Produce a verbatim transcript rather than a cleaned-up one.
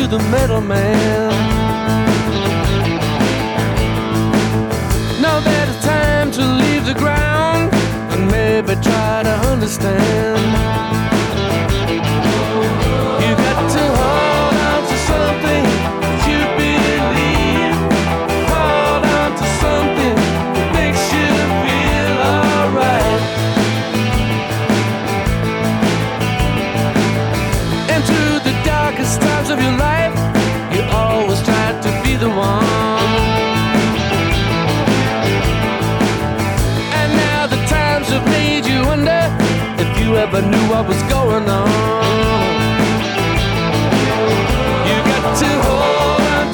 the middleman. Now that it's time to leave the ground and maybe try to understand. You got to hold on to something you believe. Hold on to something that makes you feel alright. And through the darkest times of your life, you always try to be the one. And now the times have made you wonder if you ever knew what was going on.